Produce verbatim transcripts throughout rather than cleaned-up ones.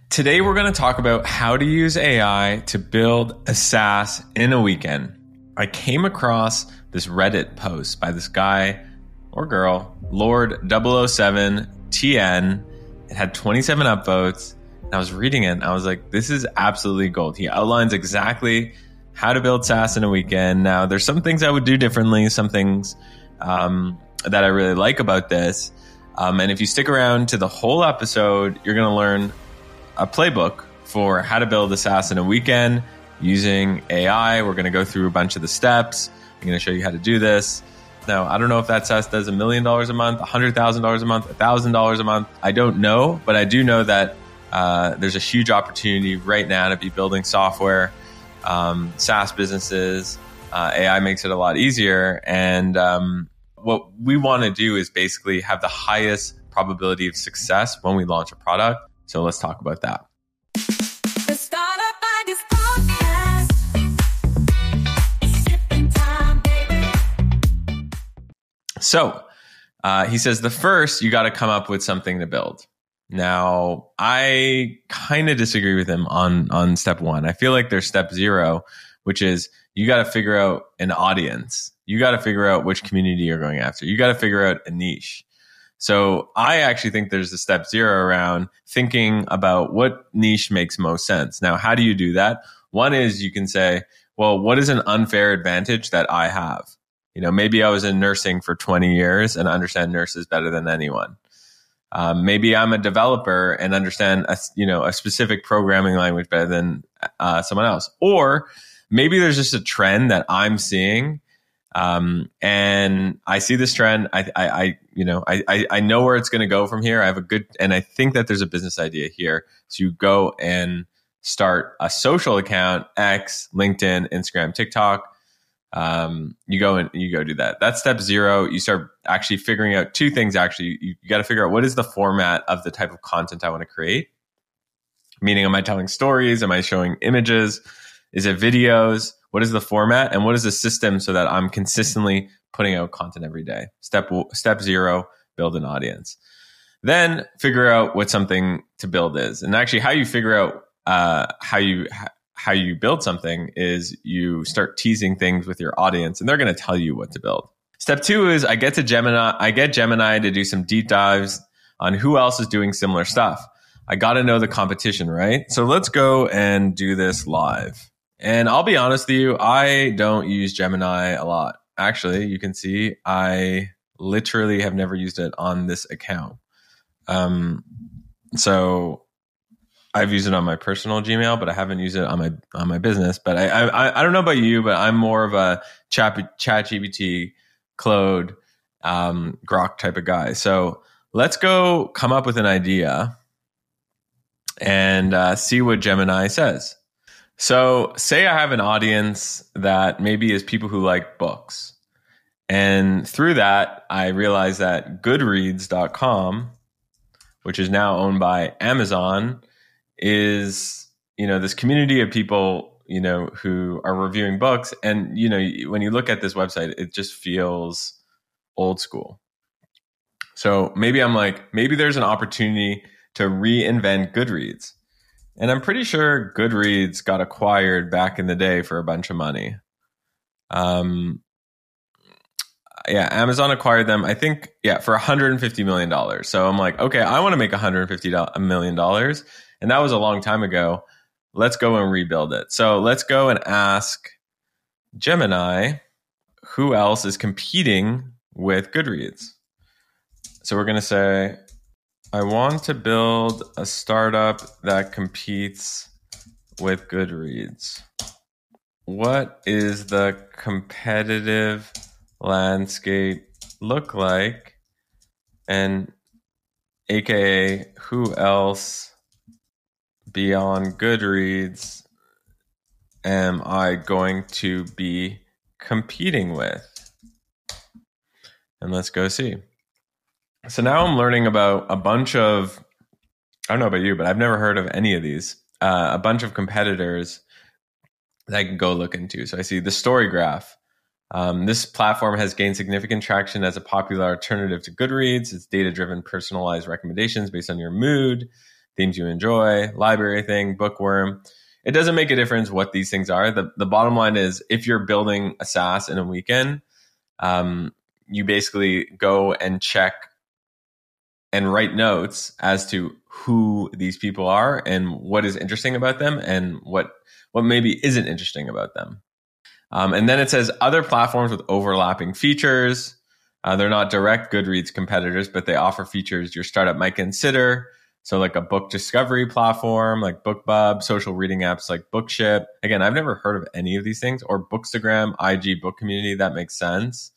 Today, we're going to talk about how to use A I to build a SaaS in a weekend. I came across this Reddit post by this guy or girl, Lord double oh seven T N. It had twenty-seven upvotes. And I was reading it and I was like, this is absolutely gold. He outlines exactly how to build SaaS in a weekend. Now, there's some things I would do differently, some things um, that I really like about this. Um, and if you stick around to the whole episode, you're going to learn a playbook for how to build a SaaS in a weekend using A I. We're going to go through a bunch of the steps. I'm going to show you how to do this. Now, I don't know if that SaaS does a million dollars a month, one hundred thousand dollars a month, one thousand dollars a month. I don't know, but I do know that uh, there's a huge opportunity right now to be building software, um, SaaS businesses. Uh, A I makes it a lot easier. And um, what we want to do is basically have the highest probability of success when we launch a product. So let's talk about that. So uh, he says, the first, you got to come up with something to build. Now, I kind of disagree with him on, on step one. I feel like there's step zero, which is you got to figure out an audience. You got to figure out which community you're going after. You got to figure out a niche. So I actually think there's a step zero around thinking about what niche makes most sense. Now, how do you do that? One is you can say, well, what is an unfair advantage that I have? You know, maybe I was in nursing for twenty years and understand nurses better than anyone. Um, maybe I'm a developer and understand a, you know, a specific programming language better than uh, someone else. Or maybe there's just a trend that I'm seeing. Um, and I see this trend. I, I, I you know, I, I know where it's going to go from here. I have a good, and I think that there's a business idea here. So you go and start a social account, X, LinkedIn, Instagram, TikTok. Um, you go and you go do that. That's step zero. You start actually figuring out two things. Actually, you, you got to figure out what is the format of the type of content I want to create. Meaning, am I telling stories? Am I showing images? Is it videos? What is the format and what is the system so that I'm consistently putting out content every day? Step step zero, build an audience. Then figure out what something to build is. And actually how you figure out uh, how you how you build something is you start teasing things with your audience and they're going to tell you what to build. Step two is I get to Gemini, I get Gemini to do some deep dives on who else is doing similar stuff. I got to know the competition, right? So let's go and do this live. And I'll be honest with you, I don't use Gemini a lot. Actually, you can see I literally have never used it on this account. Um, so I've used it on my personal Gmail, but I haven't used it on my on my business. But I I, I don't know about you, but I'm more of a Chat ChatGPT, Claude, um, Grok type of guy. So let's go come up with an idea and uh, see what Gemini says. So say I have an audience that maybe is people who like books. And through that, I realized that Goodreads dot com, which is now owned by Amazon, is, you know, this community of people, you know, who are reviewing books. And, you know, when you look at this website, it just feels old school. So maybe I'm like, maybe there's an opportunity to reinvent Goodreads. And I'm pretty sure Goodreads got acquired back in the day for a bunch of money. Um, yeah, Amazon acquired them, I think, yeah, for one hundred fifty million dollars. So I'm like, okay, I want to make one hundred fifty million dollars. And that was a long time ago. Let's go and rebuild it. So let's go and ask Gemini who else is competing with Goodreads. So we're going to say, I want to build a startup that competes with Goodreads. What is the competitive landscape look like? And A K A who else beyond Goodreads am I going to be competing with? And let's go see. So now I'm learning about a bunch of, I don't know about you, but I've never heard of any of these. Uh, a bunch of competitors that I can go look into. So I see the StoryGraph. Um, this platform has gained significant traction as a popular alternative to Goodreads. It's data-driven, personalized recommendations based on your mood. themes you enjoy, library thing, bookworm. It doesn't make a difference what these things are. The, the bottom line is if you're building a SaaS in a weekend, um, you basically go and check and write notes as to who these people are and what is interesting about them and what what maybe isn't interesting about them. Um, and then it says other platforms with overlapping features. Uh, they're not direct Goodreads competitors, but they offer features your startup might consider. So like a book discovery platform like BookBub, social reading apps like Bookship. Again, I've never heard of any of these things. Or Bookstagram, I G Book Community. That makes sense.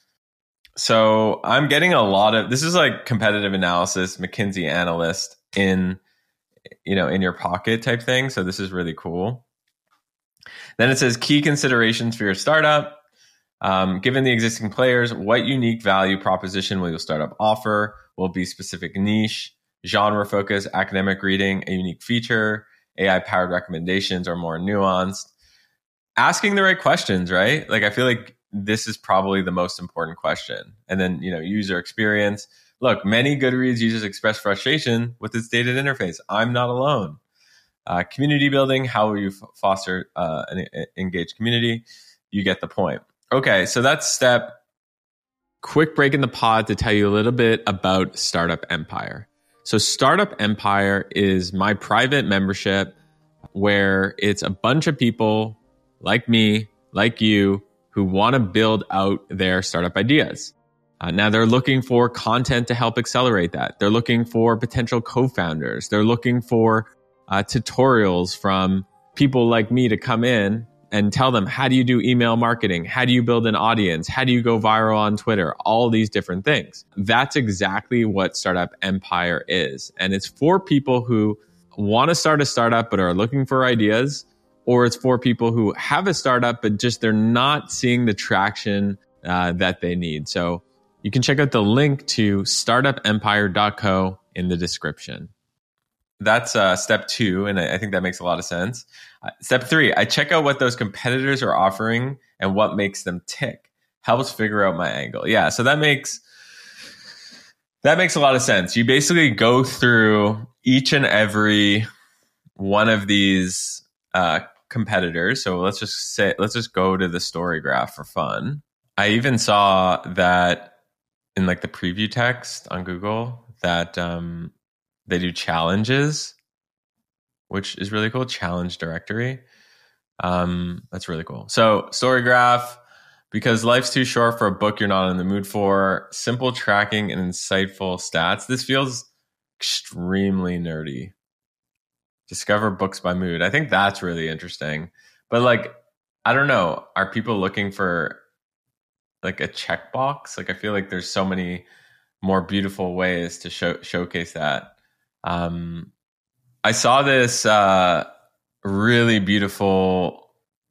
So I'm getting a lot of, this is like competitive analysis, McKinsey analyst in, you know, in your pocket type thing. So this is really cool. Then it says key considerations for your startup. Um, given the existing players, what unique value proposition will your startup offer? Will it be specific niche, genre focus, academic reading, a unique feature, A I powered recommendations, or more nuanced? Asking the right questions, right? Like I feel like this is probably the most important question. And then, you know, user experience. Look, many Goodreads users express frustration with its dated interface. I'm not alone. Uh, community building. How will you f- foster uh, an a- engaged community? You get the point. Okay, so that's step. Quick break in the pod to tell you a little bit about Startup Empire. So Startup Empire is my private membership where it's a bunch of people like me, like you, who want to build out their startup ideas. Uh, now they're looking for content to help accelerate that. They're looking for potential co-founders. They're looking for uh, tutorials from people like me to come in and tell them, how do you do email marketing? How do you build an audience? How do you go viral on Twitter? All these different things. That's exactly what Startup Empire is. And it's for people who want to start a startup but are looking for ideas, or it's for people who have a startup but just they're not seeing the traction uh, that they need. So you can check out the link to startup empire dot co in the description. That's uh, step two, and I think that makes a lot of sense. Uh, step three, I check out what those competitors are offering and what makes them tick. Helps figure out my angle. Yeah, so that makes that makes a lot of sense. You basically go through each and every one of these uh, competitors. So let's just say, let's just go to the story graph for fun. I even saw that in like the preview text on Google that um, they do challenges, which is really cool. Challenge directory. Um, that's really cool. So story graph, because life's too short for a book you're not in the mood for. Simple tracking and insightful stats. This feels extremely nerdy. Discover books by mood. I think that's really interesting. But like, I don't know. Are people looking for like a checkbox? Like, I feel like there's so many more beautiful ways to show, showcase that. Um, I saw this uh, really beautiful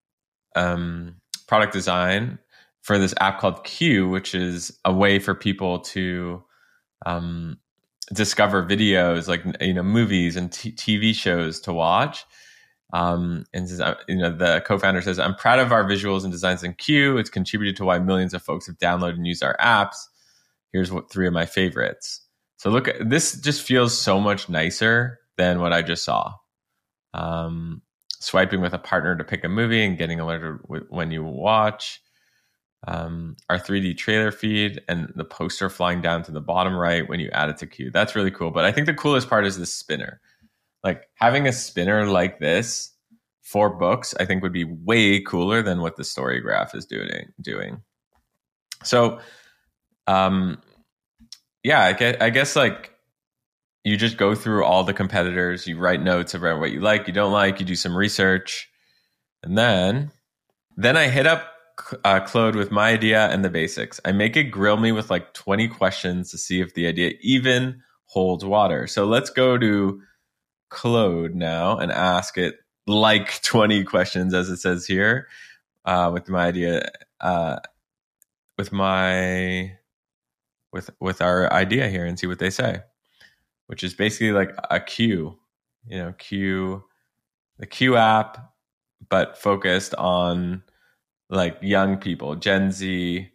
um, product design for this app called Q, which is a way for people to um, discover videos like, you know, movies and t- TV shows to watch. Um, and you know, the co-founder says, "I'm proud of our visuals and designs in Q. It's contributed to why millions of folks have downloaded and used our apps. Here's what three of my favorites." So look, this just feels so much nicer than what I just saw. Um, swiping with a partner to pick a movie and getting alerted when you watch. Um, our three D trailer feed and the poster flying down to the bottom right when you add it to Q. That's really cool. But I think the coolest part is the spinner. Like having a spinner like this for books, I think would be way cooler than what the story graph is doing. doing. So, um, yeah, I guess, I guess like you just go through all the competitors, you write notes about what you like, you don't like, you do some research. And then, then I hit up uh, Claude with my idea and the basics. I make it grill me with like twenty questions to see if the idea even holds water. So let's go to Claude now and ask it like twenty questions, as it says here, uh, with my idea, uh, with my, with, with our idea here, and see what they say, which is basically like a Q, you know, Q, the Q app, but focused on like young people, Gen Z,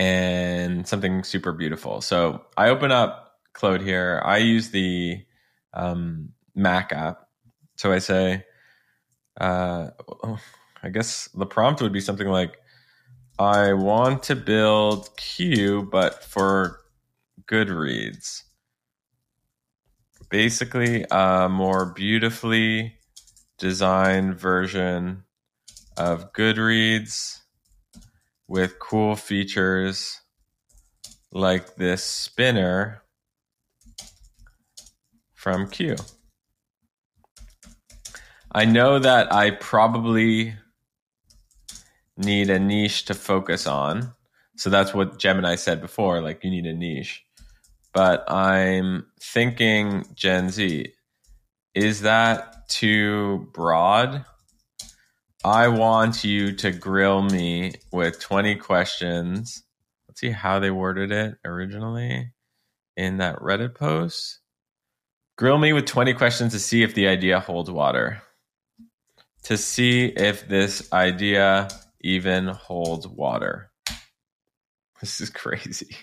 and something super beautiful. So I open up Claude here. I use the um, Mac app. So I say, uh, I guess the prompt would be something like, I want to build Q, but for Goodreads. Basically, a more beautifully designed version of Goodreads with cool features like this spinner from Q. I know that I probably need a niche to focus on. So that's what Gemini said before, like you need a niche. But I'm thinking Gen Z. Is that too broad? I want you to grill me with twenty questions. Let's see how they worded it originally in that Reddit post. Grill me with twenty questions to see if the idea holds water. To see if this idea even holds water. This is crazy.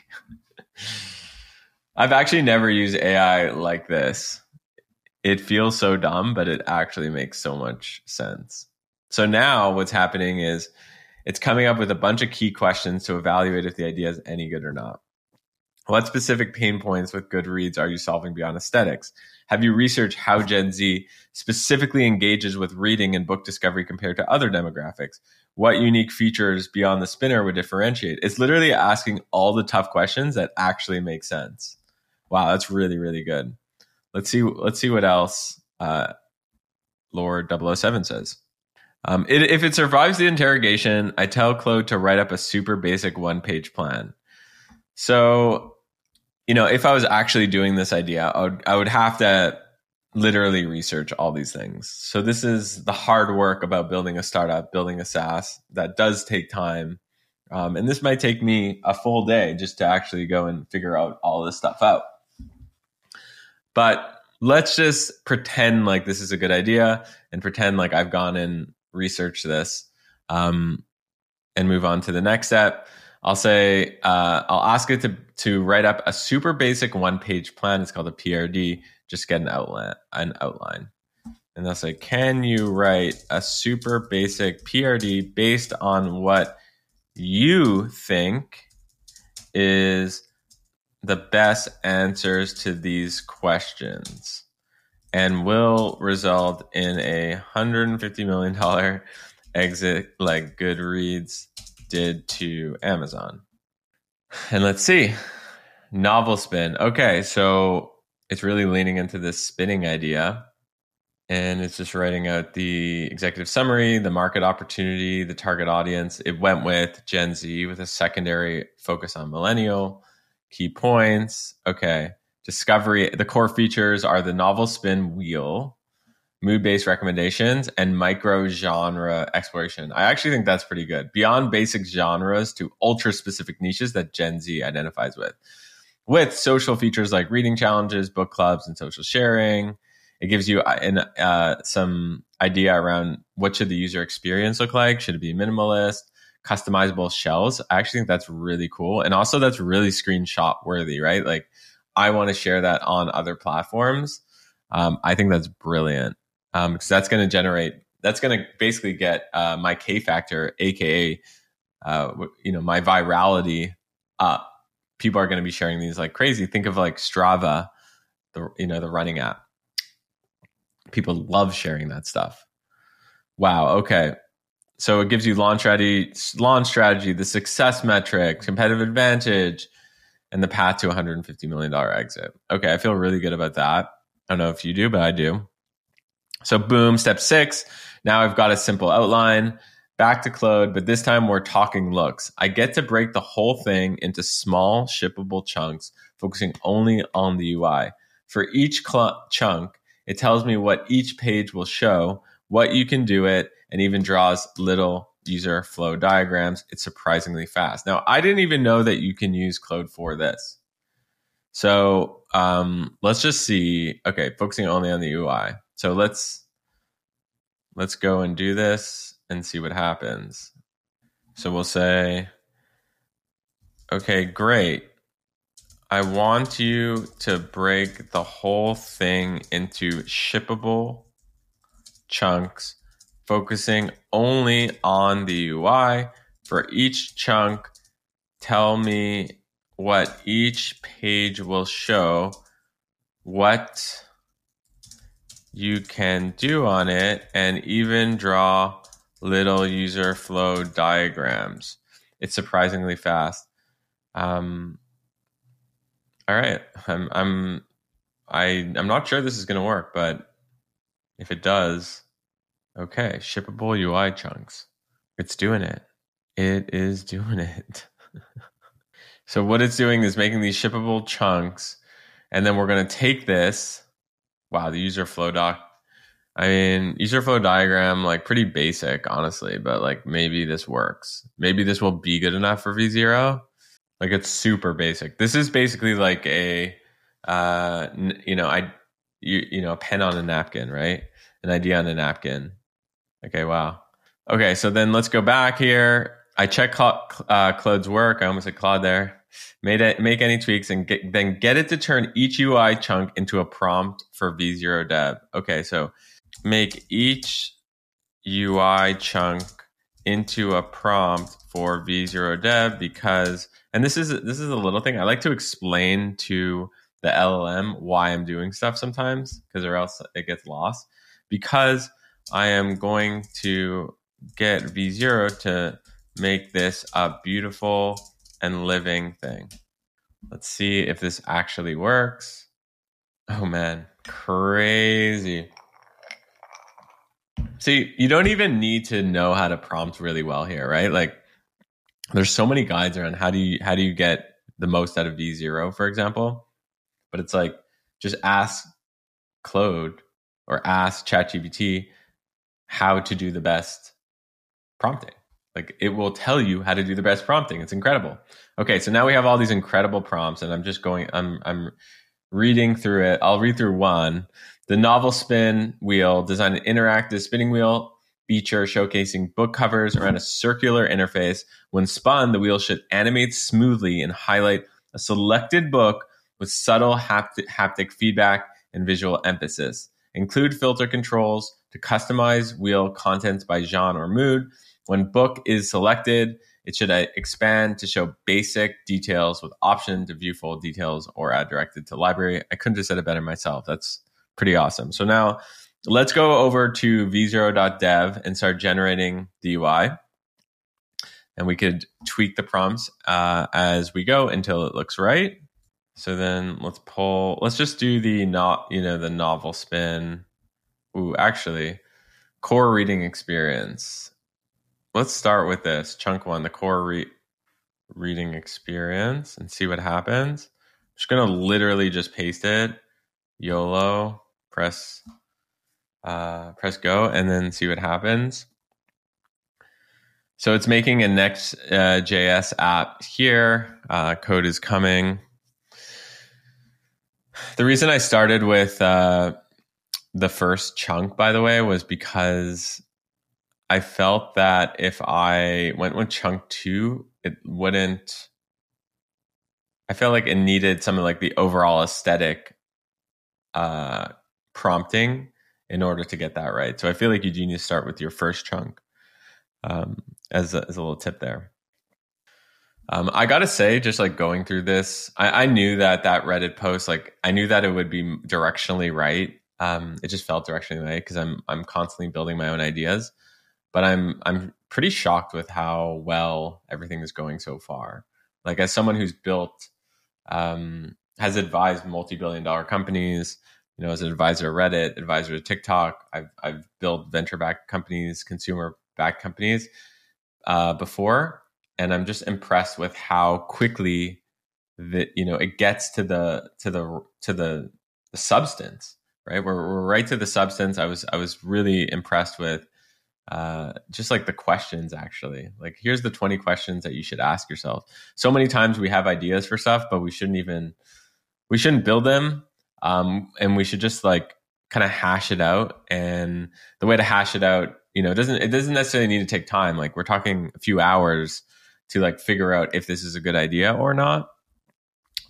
I've actually never used A I like this. It feels so dumb, but it actually makes so much sense. So now what's happening is it's coming up with a bunch of key questions to evaluate if the idea is any good or not. What specific pain points with Goodreads are you solving beyond aesthetics? Have you researched how Gen Z specifically engages with reading and book discovery compared to other demographics? What unique features beyond the spinner would differentiate? It's literally asking all the tough questions that actually make sense. Wow, that's really, really good. Let's see. Let's see what else uh, Lord double oh seven says. Um, it, if it survives the interrogation, I tell Claude to write up a super basic one-page plan. So, you know, if I was actually doing this idea, I would, I would have to literally research all these things. So this is the hard work about building a startup, building a SaaS that does take time. Um, and this might take me a full day just to actually go and figure out all this stuff out. But let's just pretend like this is a good idea and pretend like I've gone and researched this um, and move on to the next step. I'll say, uh, I'll ask it to, to write up a super basic one-page plan. It's called a P R D. Just get an outline, an outline. And they'll say, can you write a super basic P R D based on what you think is the best answers to these questions and will result in a one hundred fifty million dollars exit like Goodreads did to Amazon. And let's see. Novel spin. Okay, so it's really leaning into this spinning idea. And it's just writing out the executive summary, the market opportunity, the target audience. It went with Gen Z with a secondary focus on millennial. Key points. Okay. Discovery. The core features are the novel spin wheel, mood-based recommendations, and micro-genre exploration. I actually think that's pretty good. Beyond basic genres to ultra-specific niches that Gen Z identifies with. With social features like reading challenges, book clubs, and social sharing. It gives you an, uh, some idea around what should the user experience look like. Should it be minimalist? Customizable shells. I actually think that's really cool. And also that's really screenshot worthy, right? Like I want to share that on other platforms. Um, I think that's brilliant. Um, because that's going to generate, that's going to basically get uh, my K factor, A K A, uh, you know, my virality up. People are going to be sharing these like crazy. Think of like Strava, the, you know, the running app. People love sharing that stuff. Wow. Okay. So it gives you launch strategy, launch strategy, the success metrics, competitive advantage, and the path to one hundred fifty million dollars exit. Okay. I feel really good about that. I don't know if you do, but I do. So boom, step six. Now I've got a simple outline. Back to Claude, but this time we're talking looks. I get to break the whole thing into small shippable chunks, focusing only on the U I. For each cl- chunk, it tells me what each page will show, what you can do it, and even draws little user flow diagrams. It's surprisingly fast. Now, I didn't even know that you can use Claude for this. So um, let's just see. Okay, focusing only on the U I. So let's let's go and do this and see what happens. So we'll say, okay, great. I want you to break the whole thing into shippable chunks, focusing only on the U I. For each chunk, tell me what each page will show, what you can do on it, and even draw little user flow diagrams. It's surprisingly fast. Um, all right, I'm I'm I I'm not sure this is going to work, but if it does, okay, shippable U I chunks. It's doing it. It is doing it. So what it's doing is making these shippable chunks, and then we're going to take this. Wow, the user flow doc. I mean, user flow diagram, like pretty basic, honestly, but like maybe this works. Maybe this will be good enough for V zero. Like it's super basic. This is basically like a, uh, you know, I, you, you know, a pen on a napkin, right? An idea on a napkin. Okay, wow. Okay, so then let's go back here. I check Cla- uh, Claude's work. I almost said Claude there. Made it, make any tweaks and get, then get it to turn each U I chunk into a prompt for V zero Dev. Okay, so make each U I chunk into a prompt for V zero Dev because, and this is this is a little thing I like to explain to the L L M why I'm doing stuff sometimes, because or else it gets lost. Because I am going to get V zero to make this a beautiful and living thing. Let's see if this actually works. Oh man, crazy. See, you don't even need to know how to prompt really well here, right? Like there's so many guides around how do you how do you get the most out of V zero, for example. But it's like just ask Claude or ask ChatGPT how to do the best prompting. Like it will tell you how to do the best prompting. It's incredible. Okay, so now we have all these incredible prompts, and I'm just going. I'm I'm reading through it. I'll read through one. The novel spin wheel designed an interactive spinning wheel feature showcasing book covers around a circular interface. When spun, the wheel should animate smoothly and highlight a selected book with subtle haptic, haptic feedback and visual emphasis. Include filter controls to customize wheel contents by genre or mood. When book is selected, it should expand to show basic details with option to view full details or add directed to library. I couldn't have said it better myself. That's pretty awesome. So now let's go over to v zero dot dev and start generating the U I. And we could tweak the prompts uh, as we go until it looks right. So then let's pull, let's just do the not, you know, the novel spin. Ooh, actually, core reading experience. Let's start with this chunk one, the core re- reading experience, and see what happens. I'm just going to literally just paste it. YOLO, press, uh, press go, and then see what happens. So it's making a Next uh, J S app here. Uh, code is coming. The reason I started with uh, the first chunk, by the way, was because I felt that if I went with chunk two, it wouldn't, I felt like it needed something like the overall aesthetic uh, prompting in order to get that right. So I feel like you do need to start with your first chunk um, as, a, as a little tip there. Um, I got to say, just like going through this, I, I knew that that Reddit post, like I knew that it would be directionally right. Um, it just felt directionally right because I'm I'm constantly building my own ideas. But I'm I'm pretty shocked with how well everything is going so far. Like as someone who's built, um, has advised multi-billion dollar companies, you know, as an advisor to Reddit, advisor to TikTok, I've I've built venture-backed companies, consumer-backed companies uh, before, and I'm just impressed with how quickly that you know it gets to the to the to the, the substance. Right, we're we're right to the substance. I was I was really impressed with. Uh, just like the questions, actually. Like, here's the twenty questions that you should ask yourself. So many times we have ideas for stuff, but we shouldn't even, we shouldn't build them. Um, and we should just like kind of hash it out. And the way to hash it out, you know, it doesn't, it doesn't necessarily need to take time. Like we're talking a few hours to like figure out if this is a good idea or not.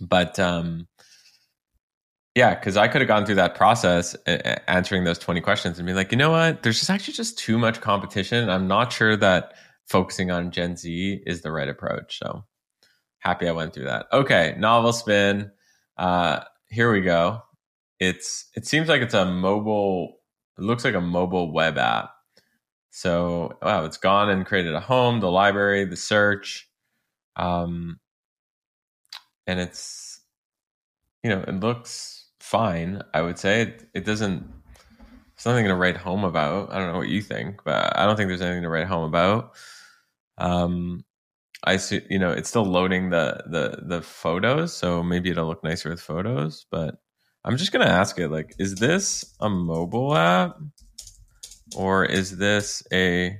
But um, yeah, because I could have gone through that process uh, answering those twenty questions and be like, you know what? There's just actually just too much competition. I'm not sure that focusing on Gen Z is the right approach. So happy I went through that. Okay, novel spin. Uh, here we go. It's it seems like it's a mobile. It looks like a mobile web app. So wow, it's gone and created a home, the library, the search, um, and it's you know it looks fine. I would say it, it doesn't. It's nothing to write home about. I don't know what you think, but I don't think there's anything to write home about. Um, I see, you know, it's still loading the the the photos, so maybe it'll look nicer with photos. But I'm just gonna ask it, like, is this a mobile app or is this a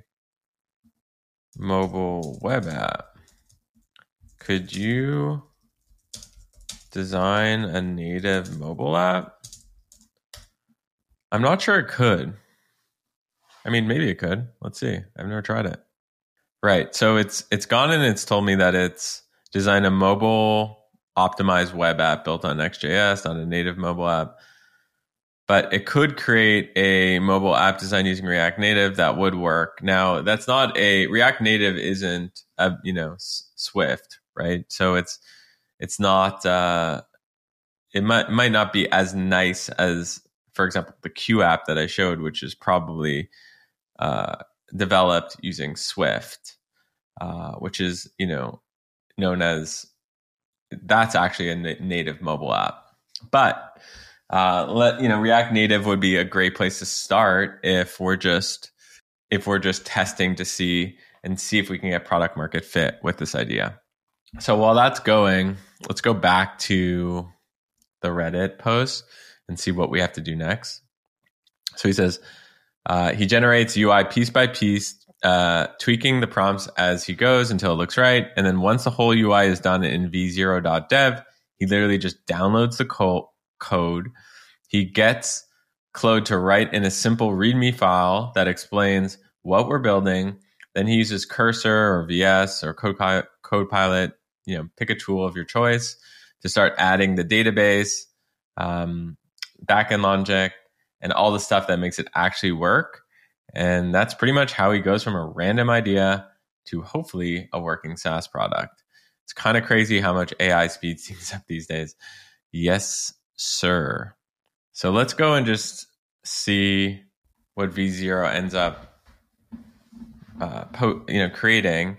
mobile web app? Could you design a native mobile app? I'm not sure it could. I mean, maybe it could. Let's see. I've never tried it. Right. So it's it's gone and it's told me that it's designed a mobile optimized web app built on Next.js, not a native mobile app. But it could create a mobile app design using React Native that would work. Now, that's not a React Native isn't a, you know, Swift, right? So it's it's not uh, it might might not be as nice as, for example, the Q app that I showed, which is probably uh, developed using Swift, uh, which is, you know, known as, that's actually a na- native mobile app. But uh, let you know, React Native would be a great place to start if we're just if we're just testing to see and see if we can get product market fit with this idea. So while that's going, let's go back to the Reddit post and see what we have to do next. So he says uh, he generates U I piece by piece, uh, tweaking the prompts as he goes until it looks right. And then once the whole U I is done in v zero dot dev, he literally just downloads the co- code. He gets Claude to write in a simple README file that explains what we're building. Then he uses Cursor or V S or Code- CodePilot, you know, pick a tool of your choice to start adding the database, um, backend logic, and all the stuff that makes it actually work. And that's pretty much how he goes from a random idea to hopefully a working SaaS product. It's kind of crazy how much A I speeds things up these days. Yes, sir. So let's go and just see what v zero ends up uh, po- you know, creating.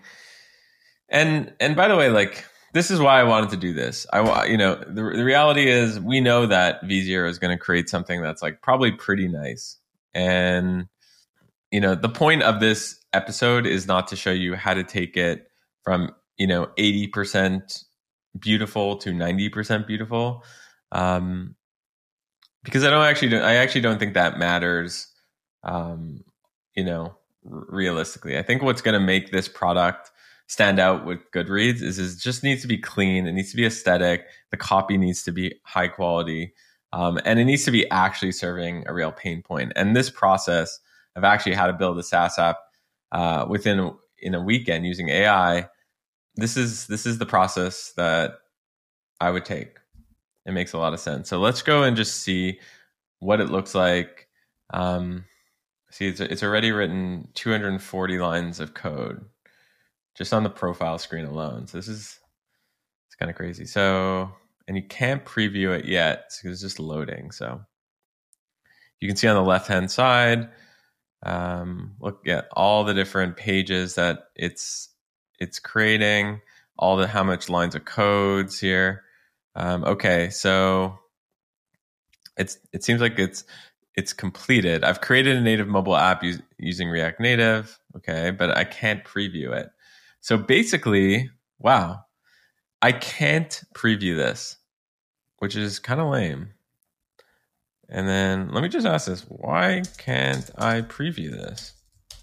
And and by the way, like, this is why I wanted to do this. I, you know, the, the reality is we know that v zero is going to create something that's like probably pretty nice. And, you know, the point of this episode is not to show you how to take it from, you know, eighty percent beautiful to ninety percent beautiful. Um, because I don't actually, I actually don't think that matters, um, you know, r- realistically. I think what's going to make this product stand out with Goodreads is, is it just needs to be clean. It needs to be aesthetic. The copy needs to be high quality. Um, and it needs to be actually serving a real pain point. And this process of actually how to build a SaaS app uh, within in a weekend using A I, this is this is the process that I would take. It makes a lot of sense. So let's go and just see what it looks like. Um, see, it's, it's already written two hundred forty lines of code just on the profile screen alone. So this is, it's kind of crazy. So, and you can't preview it yet because it's just loading. So you can see on the left-hand side, um, look at all the different pages that it's it's creating, all the how much lines of codes here. Um, okay, so it's it seems like it's it's completed. I've created a native mobile app us, using React Native. Okay, but I can't preview it. So basically, wow, I can't preview this, which is kind of lame. And then let me just ask this: why can't I preview this?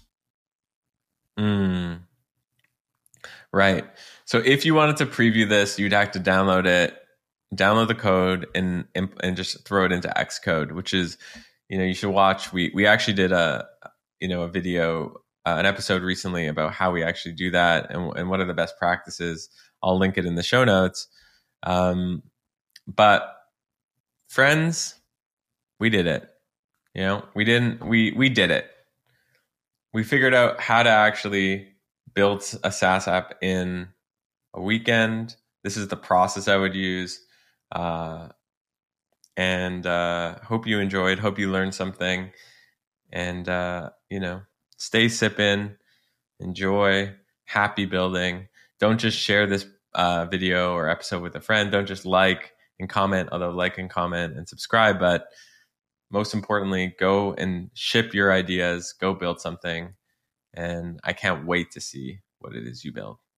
Hmm. Right. So if you wanted to preview this, you'd have to download it, download the code, and and, and just throw it into Xcode, which is, you know, you should watch. We we actually did a, you know, a video, uh, an episode recently about how we actually do that and and what are the best practices. I'll link it in the show notes. Um, But friends, we did it. You know, we didn't, we, we did it. We figured out how to actually build a SaaS app in a weekend. This is the process I would use. Uh, and uh, hope you enjoyed. Hope you learned something. And, uh, you know, stay sipping, enjoy, happy building. Don't just share this uh, video or episode with a friend. Don't just like and comment, although like and comment and subscribe. But most importantly, go and ship your ideas, go build something. And I can't wait to see what it is you build.